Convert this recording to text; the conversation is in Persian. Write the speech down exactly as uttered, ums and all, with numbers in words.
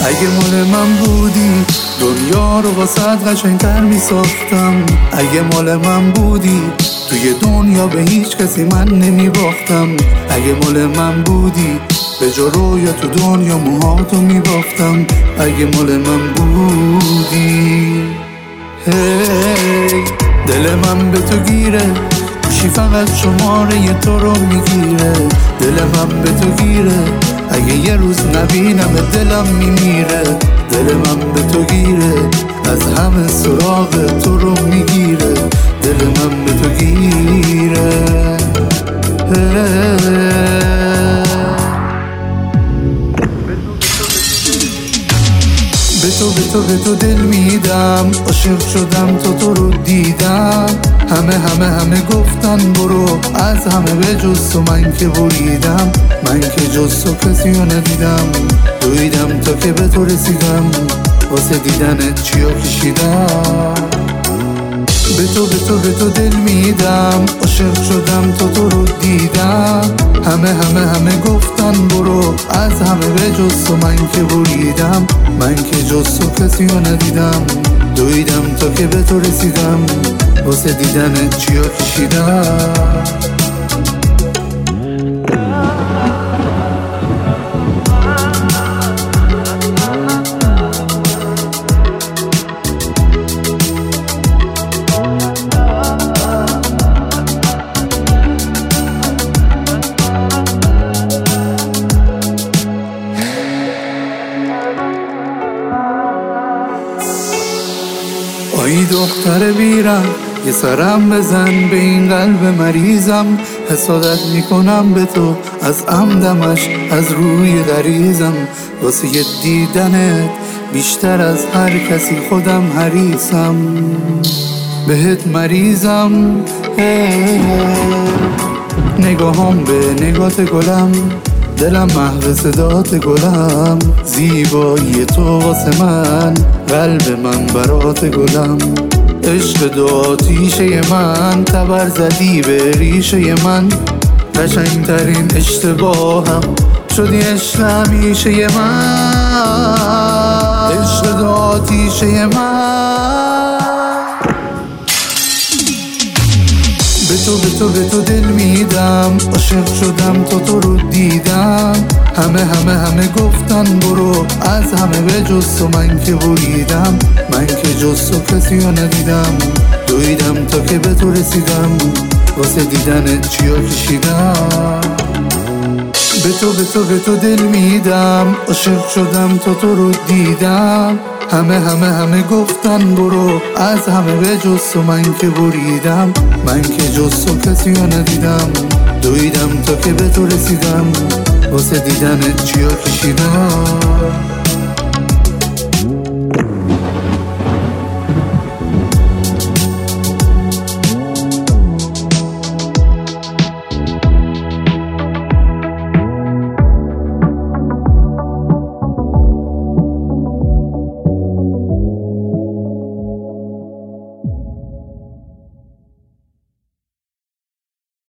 اگه مال من بودی دنیا رو واسه قشنگ‌تر میساختم. اگه مال من بودی توی دنیا به هیچ کسی من نمیباختم. اگه مال من بودی به جا رویا تو دنیا موهاتو میبافتم. اگه مال من بودی هی دل من به تو گیره، گوشی فقط شماره تو رو میگیره. دل من به تو گیره، اگه یه روز نبینم دلم میمیره. دل من به تو گیره، از همه سراغ تو رو میگیره. دل من به تو گیره به تو به تو به تو دل میدم. عاشق شدم تو تو رو دیدم. همه همه همه گفتن برو، از همه به جز تو من که بریدم. من که جز تو کسی رو ندیدم. دویدم تا که به تو رسیدم، واسه دیدنت چیا کشیدم. به تو به تو به تو دل میدم. عاشق شدم تو تو رو دیدم. همه همه همه گفتن برو، از همه به جز تو من که بریدم. من که جز تو کسی رو ندیدم. دویدم تا که به تو رسیدم، واسه دیدنت چیا کشیدم. آی دختر بیرم، یه سرم بزن به این قلب مریضم. حسادت میکنم به تو از عمدمش، از روی غریزم. واسه یه دیدنت بیشتر از هر کسی خودم حریصم. بهت مریضم نگاهم به نگات گلم. دلم محو صدات گلم. زیبایی تو واسه من، قلب من برات گلم. عشق دو آتیشه من، تبر زدی به ریشه من. قشنگترین اشتباهم شدی عشق همیشه من. عشق دو آتیشه من. به تو به تو به تو دل میدم. عاشق شدم تو تو رو دیدم. همه همه همه گفتن برو، از همه به جز تو من که بریدم. من که جز تو کسی رو ندیدم. دویدم تا که به تو رسیدم، واسه دیدنت چیا کشیدم. به تو به تو به تو دل میدم. عاشق شدم تو تو رو دیدم. همه همه همه گفتن برو، از همه به جز تو من که بریدم. من که جز تو کسی رو ندیدم. دویدم تا که به تو رسیدم، واسه دیدنت چیا کشیدم.